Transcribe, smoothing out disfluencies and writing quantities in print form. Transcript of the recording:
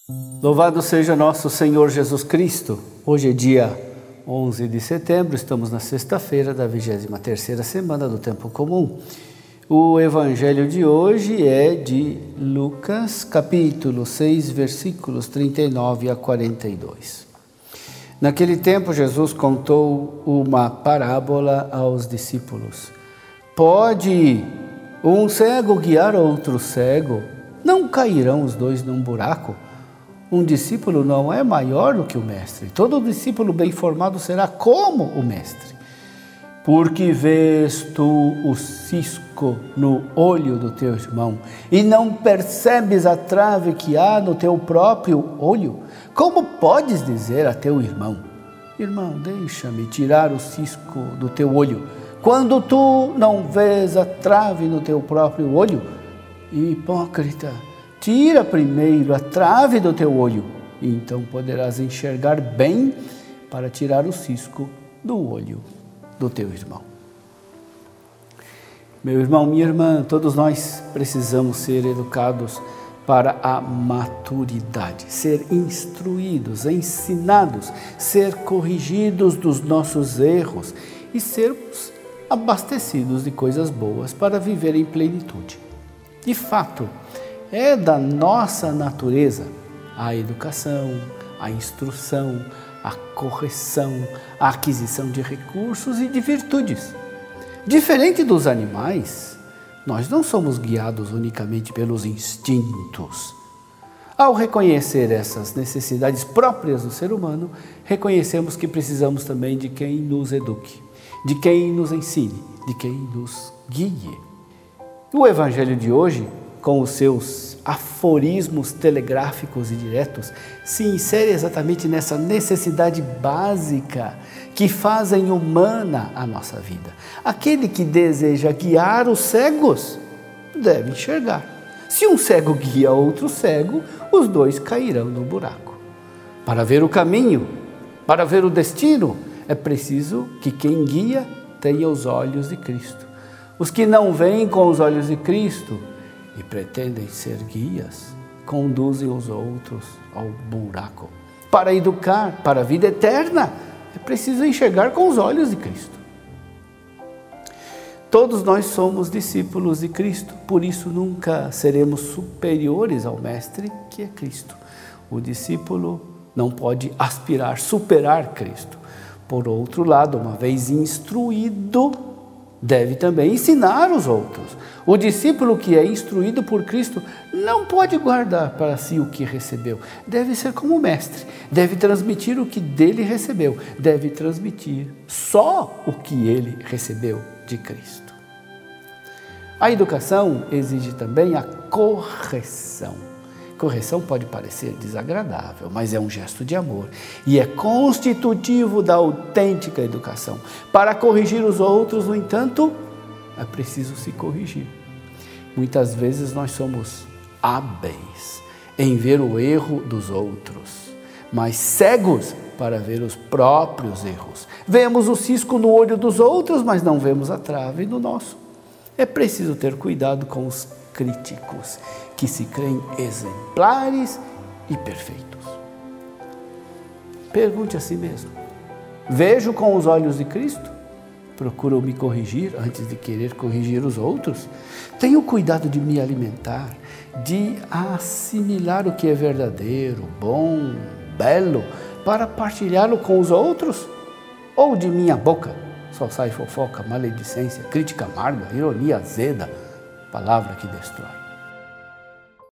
Louvado seja nosso Senhor Jesus Cristo. Hoje é dia 11 de setembro, estamos na sexta-feira da 23ª semana do Tempo Comum. O evangelho de hoje é de Lucas, capítulo 6, versículos 39 a 42. Naquele tempo, Jesus contou uma parábola aos discípulos. Pode um cego guiar outro cego? Não cairão os dois num buraco? Um discípulo não é maior do que o mestre. Todo discípulo bem formado será como o mestre. Porque vês tu o cisco no olho do teu irmão e não percebes a trave que há no teu próprio olho? Como podes dizer a teu irmão: irmão, deixa-me tirar o cisco do teu olho, quando tu não vês a trave no teu próprio olho? Hipócrita, tira primeiro a trave do teu olho, e então poderás enxergar bem para tirar o cisco do olho do teu irmão. Meu irmão, minha irmã, todos nós precisamos ser educados para a maturidade, ser instruídos, ensinados, ser corrigidos dos nossos erros e sermos abastecidos de coisas boas para viver em plenitude. De fato, é da nossa natureza a educação, a instrução, a correção, a aquisição de recursos e de virtudes. Diferente dos animais, nós não somos guiados unicamente pelos instintos. Ao reconhecer essas necessidades próprias do ser humano, reconhecemos que precisamos também de quem nos eduque, de quem nos ensine, de quem nos guie. O evangelho de hoje, com os seus aforismos telegráficos e diretos, se insere exatamente nessa necessidade básica que fazem humana a nossa vida. Aquele que deseja guiar os cegos deve enxergar. Se um cego guia outro cego, os dois cairão no buraco. Para ver o caminho, para ver o destino, é preciso que quem guia tenha os olhos de Cristo. Os que não veem com os olhos de Cristo e pretendem ser guias, conduzem os outros ao buraco. Para educar para a vida eterna, é preciso enxergar com os olhos de Cristo. Todos nós somos discípulos de Cristo, por isso nunca seremos superiores ao Mestre, que é Cristo. O discípulo não pode aspirar, superar Cristo. Por outro lado, uma vez instruído, deve também ensinar os outros. O discípulo que é instruído por Cristo não pode guardar para si o que recebeu. Deve ser como o mestre, deve transmitir o que dele recebeu, deve transmitir só o que ele recebeu de Cristo. A educação exige também a correção. Correção pode parecer desagradável, mas é um gesto de amor e é constitutivo da autêntica educação. Para corrigir os outros, no entanto, é preciso se corrigir. Muitas vezes nós somos hábeis em ver o erro dos outros, mas cegos para ver os próprios erros. Vemos o cisco no olho dos outros, mas não vemos a trave no nosso. É preciso ter cuidado com os críticos, que se creem exemplares e perfeitos. Pergunte a si mesmo: vejo com os olhos de Cristo? Procuro me corrigir antes de querer corrigir os outros? Tenho cuidado de me alimentar, de assimilar o que é verdadeiro, bom, belo, para partilhá-lo com os outros? Ou de minha boca só sai fofoca, maledicência, crítica amarga, ironia azeda, palavra que destrói?